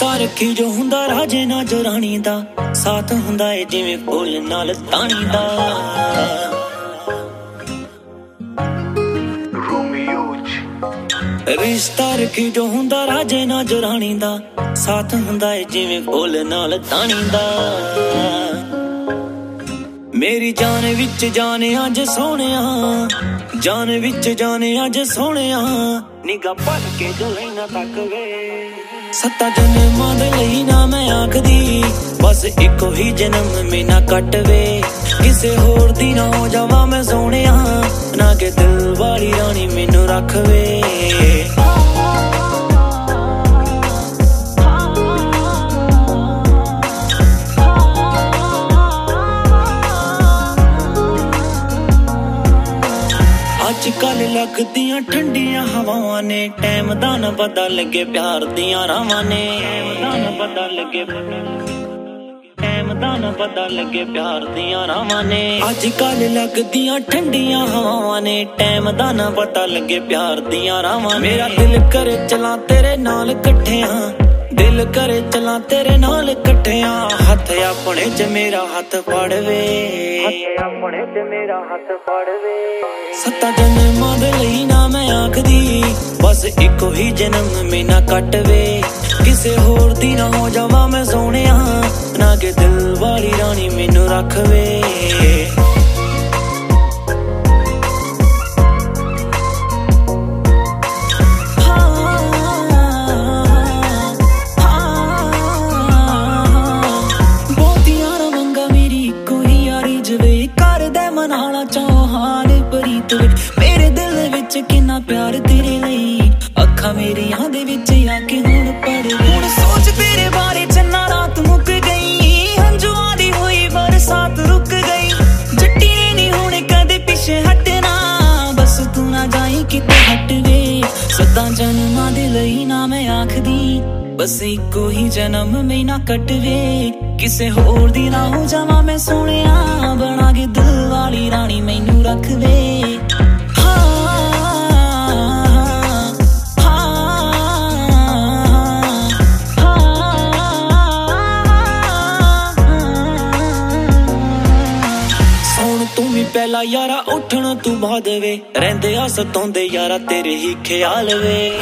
ਰਿਸ਼ਤਾ ਰੱਖੀ ਜੋ ਹੁੰਦਾ ਰਾਜੇ ਨਾਲ ਜਰਾਣੀ ਦਾ, ਸਾਥ ਹੁੰਦਾ ਏ ਜਿਵੇਂ ਫੁੱਲ ਨਾਲ ਤਾਣੀ ਦਾ। ਰਿਸ਼ਤਾ ਰੱਖੀ ਜੋ ਹੁੰਦਾ ਰਾਜੇ ਨਾਲ ਜਰਾਣੀ ਦਾ, ਸਾਥ ਹੁੰਦਾ ਏ ਜਿਵੇਂ ਫੁੱਲ ਨਾਲ ਤਾਣੀ ਦਾ। ਮੇਰੀ ਜਾਨ ਵਿੱਚ ਜਾਨ ਅੱਜ ਸੋਹਣਿਆ, ਜਾਨ ਵਿੱਚ ਜਾਨ ਅੱਜ ਸੋਹਣਿਆ, ਨਿਗਾ ਪਲ ਕੇ ਜੋ ਲੈਣਾ ਤੱਕ ਵੇ। 7 ਜਨਮਾਂ ਦੇ ਲਈ ਨਾ ਮੈਂ ਆਖਦੀ, ਬਸ ਇੱਕੋ ਹੀ ਜਨਮ ਮਹੀਨਾ ਕੱਟ ਵੇ। ਕਿਸੇ ਹੋਰ ਦੀ ਨਾ ਹੋ ਜਾਵਾਂ ਮੈਂ ਸੋਹਣਿਆ, ਨਾ ਕਿ ਦਿਲ ਵਾਲੀ ਰਾਣੀ ਮੈਨੂੰ ਰੱਖ ਵੇ। ਅੱਜ ਕੱਲ ਲੱਗਦੀਆਂ ਠੰਡੀਆਂ ਹਵਾਵਾਂ ਨੇ, ਟਾਈਮ ਦਾ ਨਾ ਪਤਾ ਲੱਗੇ ਪਿਆਰ ਦੀਆਂ ਰਾਵਾਂ ਨੇ। ਟਾਈਮ ਦਾ ਨਾ ਪਤਾ ਲੱਗੇ, ਟਾਈਮ ਦਾ ਨਾ ਪਤਾ ਲੱਗੇ ਪਿਆਰ ਦੀਆਂ ਰਾਵਾਂ ਨੇ। ਅੱਜ ਕੱਲ ਲੱਗਦੀਆਂ ਠੰਡੀਆਂ ਹਵਾਵਾਂ ਨੇ, ਟਾਈਮ ਦਾ ਨਾ ਪਤਾ ਲੱਗੇ ਪਿਆਰ ਦੀਆਂ ਰਾਵਾਂ। ਮੇਰਾ ਦਿਲ ਕਰੇ ਚਲਾਂ ਤੇਰੇ ਨਾਲ ਇਕੱਠਿਆਂ, ਦਿਲ ਕਰੇ ਚਲਾਂ ਤੇਰੇ ਨਾਲ ਇਕੱਠਿਆਂ, ਹੱਥ ਆਪਣੇ ਚ ਮੇਰਾ ਹੱਥ ਫੜ ਵੇ, ਹੱਥ ਆਪਣੇ ਚ ਮੇਰਾ ਹੱਥ ਫੜ ਵੇ। 7 ਜਨਮਾਂ ਦੇ ਲਈ ਨਾ ਮੈਂ ਆਖਦੀ, ਬਸ ਇੱਕੋ ਹੀ ਜਨਮ ਮਹੀਨਾ ਕੱਟ ਵੇ। ਕਿਸੇ ਹੋਰ ਦੀ ਨਾ ਹੋ ਜਾਵਾਂ ਮੈਂ ਸੋਹਣਿਆ, ਨਾ ਕਿ ਦਿਲ ਵਾਲੀ ਰਾਣੀ ਮੈਨੂੰ ਰੱਖ ਵੇ। ਮੇਰੇ ਦਿਲ ਵਿੱਚ ਕਿੰਨਾ ਪਿਆਰ ਤੇਰੇ ਲਈ, ਅੱਖਾਂ ਮੇਰੀਆਂ ਦੇ ਵਿੱਚ ਆ ਕੇ ਹੁਣ ਪੜ। ਹੁਣ ਸੋਚ ਤੇਰੇ ਬਾਰੇ ਚੰਨਾ ਰਾਤ ਮੁੱਕ ਗਈ, ਹੰਝੂਆਂ ਦੀ ਹੋਈ ਬਰਸਾਤ ਰੁਕ ਗਈ। ਜੱਟੀ ਨੇ ਨੀ ਹੁਣ ਕਦੇ ਪਿੱਛੇ ਹਟਣਾ, ਬਸ ਤੂੰ ਨਾ ਜਾਈ ਕਿਤੇ ਹਟ ਵੇ। 7 ਜਨਮਾਂ ਦੇ ਲਈ ਨਾ ਮੈਂ ਆਖਦੀ, ਬਸ ਇੱਕੋ ਹੀ ਜਨਮ ਮਹੀਨਾ ਕੱਟ ਵੇ। ਕਿਸੇ ਹੋਰ ਦੀ ਨਾ ਹੋ ਜਾਵਾਂ ਮੈਂ ਸੋਹਣਿਆ, ਬਣਾ ਕੇ ਦਿਲ ਵਾਲੀ ਰਾਣੀ ਮੈਨੂੰ ਰੱਖ ਵੇ। ਸੌਣ ਤੂੰ ਵੀ ਪਹਿਲਾਂ ਯਾਰਾ ਉੱਠਣ ਤੂੰ ਬਾਅਦ ਵੇ, ਰਹਿੰਦੇ ਆ ਸਤਾਉਂਦੇ ਯਾਰਾ ਤੇਰੇ ਹੀ ਖਿਆਲ ਵੇ।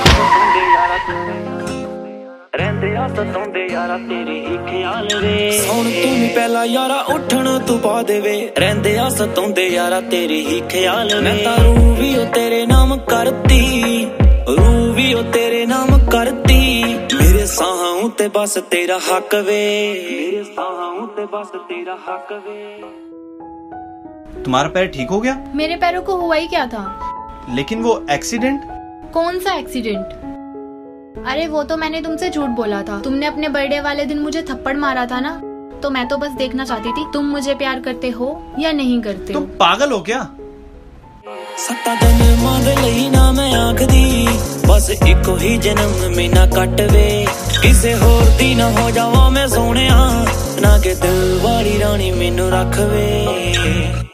ਰਹਿੰਦੇ ਆ ਸਤਾਉਂਦੇ ਯਾਰਾ ਤੇਰੇ ਹੀ ਖਿਆਲ ਵੇ। ਸੌਣ ਤੂੰ ਵੀ ਪਹਿਲਾਂ ਯਾਰਾ ਉੱਠਣ ਤੂੰ ਬਾਅਦ ਵੇ, ਰਹਿੰਦੇ ਆ ਸਤਾਉਂਦੇ ਯਾਰਾ ਤੇਰੇ ਹੀ ਖਿਆਲ ਵੇ। ਮੈਂ ਤਾਂ ਰੂਹ ਵੀ ਉਹ ਤੇਰੇ ਨਾਮ ਕਰਤੀ, ਰੂਹ ਵੀ ਉਹ ਤੇਰੇ ਨਾਮ ਕਰਤੀ, ਮੇਰੇ ਸਾਹਾਂ ਉੱਤੇ ਬਸ ਤੇਰਾ ਹੱਕ ਵੇ, ਮੇਰੇ ਸਾਹਾਂ ਉੱਤੇ बस तेरा हक वे। तुम्हारा पैर ठीक हो गया? मेरे पैरों को हुआ ही क्या था? लेकिन वो एक्सीडेंट? कौन सा एक्सीडेंट? अरे वो तो मैंने तुमसे झूठ बोला था। तुमने अपने बर्थडे वाले दिन मुझे थप्पड़ मारा था ना, तो मैं तो बस देखना चाहती थी तुम मुझे प्यार करते हो या नहीं करते। तुम पागल हो क्या? सत्ता जन्मां दे लई ना मैं आखदी, बस इको ही जन्म महीना कट वे। किसे होर दी ना हो जावां मैं सोहणिया, ना कि दिल वाली रानी मैनू रख वे।